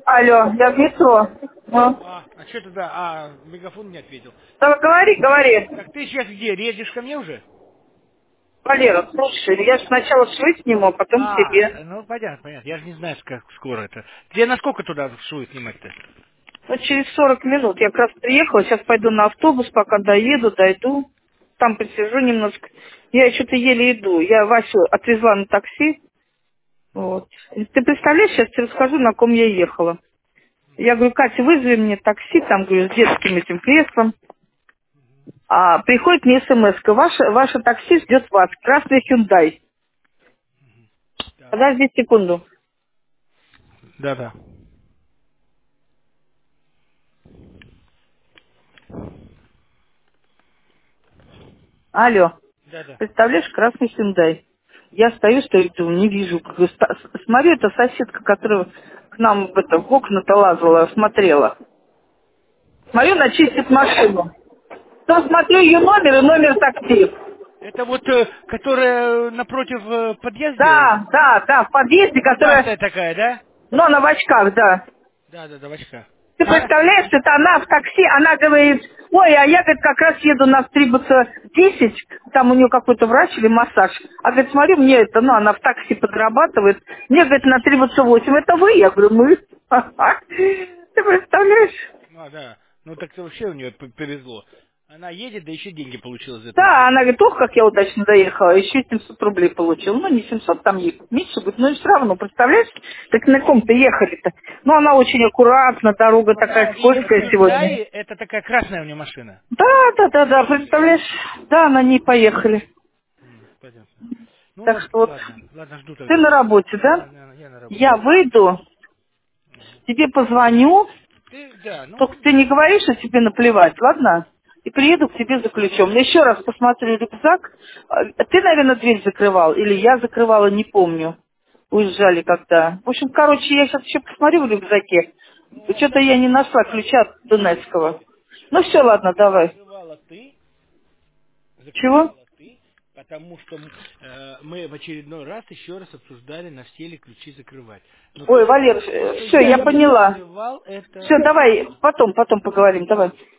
Алло, я в метро. Ну, А что тогда? Мегафон не ответил. давай, говори, говори. Так ты сейчас где? Едешь ко мне уже? Валера, слушай, я же сначала швы сниму, а потом тебе. Ну понятно, понятно. Я же не знаю, как скоро это. Тебе насколько туда шует снимать-то? Ну, через 40 минут. Я как раз приехала, сейчас пойду на автобус, пока доеду, дойду. Там посижу немножко. Я что-то еле иду. Я Васю отвезла на такси. Вот. И ты представляешь, сейчас тебе расскажу, на ком я ехала. Я говорю, Катя, вызови мне такси, там, говорю, с детским этим креслом. А приходит мне смс-ка. Ваше такси ждет вас. Красный Hyundai. Так. Подожди секунду. Да. Алло. Да. Представляешь, красный Hyundai. Я стою, думаю, не вижу. Говорю, смотрю, это соседка, которая к нам в окна-то лазала, смотрела. Смотрю, она чистит машину. То смотрю ее номер и номер такси. Это вот, которая напротив подъезда, Да, в подъезде, которая, пузатая такая, да? ну, на в очках, да. Да, в очках. Ты представляешь, это она в такси, она говорит, ой, а я, говорит, как раз еду на Стрибуца 10, там у нее какой-то врач или массаж. А, говорит, смотрю, мне это, ну, она в такси подрабатывает, мне, говорит, на Стрибуца 8, это вы? Я говорю, мы. Ты представляешь? Да. Ну так вообще у нее повезло. Она едет, да еще деньги получила за эту Да, она поездку. говорит, ох, как я удачно доехала, еще 700 рублей получил. Ну, не 700, там ехать меньше будет, но все равно, представляешь, как на ком-то ехали-то. Ну, она очень аккуратна, дорога Она такая и скользкая сегодня. Hyundai, это такая красная у нее машина. Да, Или как? представляешь, да, на ней поехали. Понятно. Ну Так вот, что вот, ладно, жду ты тогда. на работе, да? Я на Я работе. выйду, тебе позвоню, только ты не говори, что тебе наплевать, ладно? И приеду к тебе за ключом. Я еще раз посмотрю рюкзак. Ты, наверное, дверь закрывал, или я закрывала, не помню. Уезжали когда. В общем, короче, я сейчас еще посмотрю в рюкзаке. Что-то я не нашла ключа от Донецкого. Ну все, ладно, давай. Чего? Закрывала ты, потому что мы в очередной раз еще раз обсуждали, на все ли ключи закрывать. Но Ой, Валер, то, что все, я я не поняла. закрывал, это... Все, давай, потом поговорим, давай.